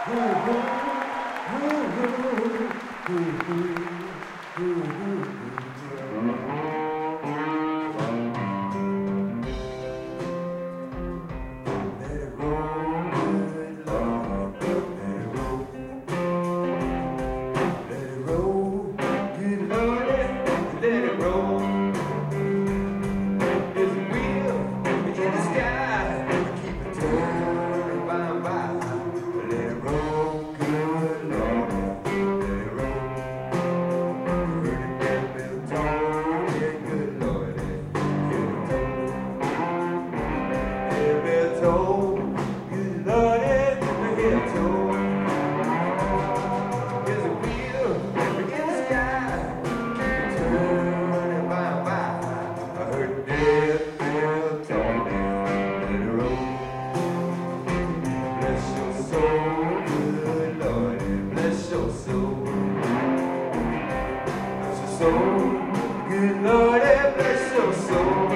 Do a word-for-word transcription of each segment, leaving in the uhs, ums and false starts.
Good Lord, bless your soul.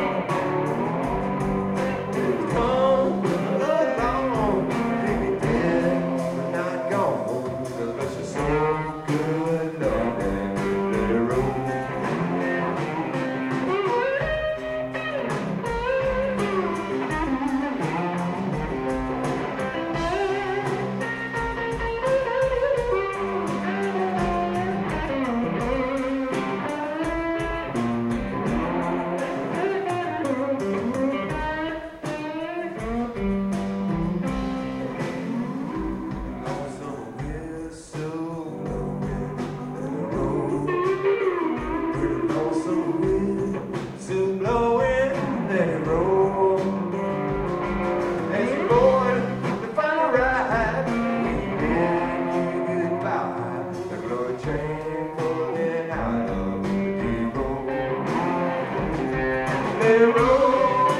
Come along, baby, dead, but not gone. Bless your soul, good Lord, let it roll. Let it roll,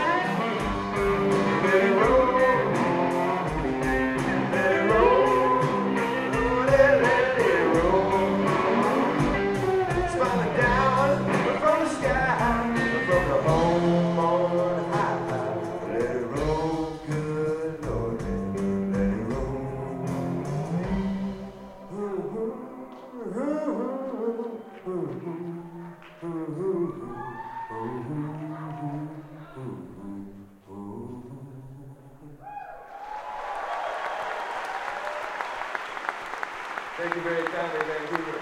let it roll, let it roll, let, let it roll. Smiling down from the sky, from the home on high. Let it roll, good Lord, let it roll. Ooh, ooh, ooh, ooh, ooh, ooh, ooh. Thank you very kindly, Vancouver.